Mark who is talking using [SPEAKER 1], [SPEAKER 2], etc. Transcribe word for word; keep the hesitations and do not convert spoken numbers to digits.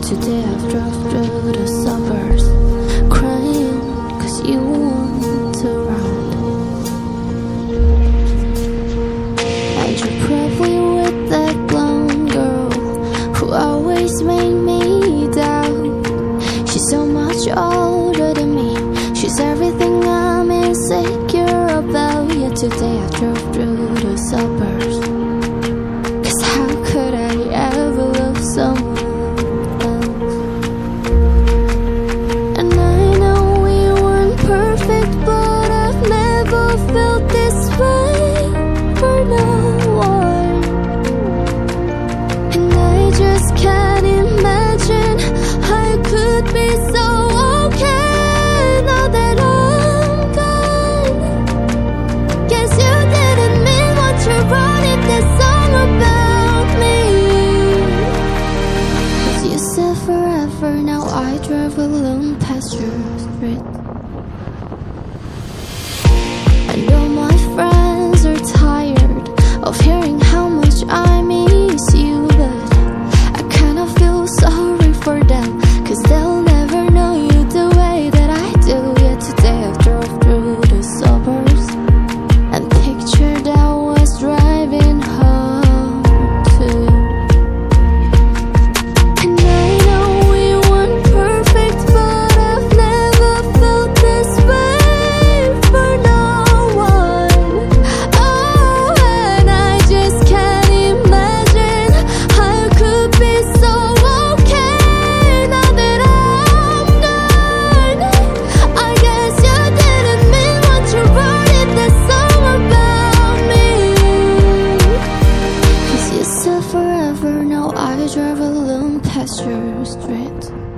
[SPEAKER 1] Today I've drove through the suburbs, crying cause you weren't around. And you're probably with that blonde girl who always made me doubt. She's so much older than me, she's everything I'm insecure about. Yet today I drove through the suburbs, cause how could I ever love someone? Now I drive alone past your street, and all my friends are tired of hearing how much I miss you. But I kinda feel sorry for them, cause they'll never know you the way that I do. Yet today I drove through the suburbs and pictured I was driving home to you. Forever, now I drive alone past your street.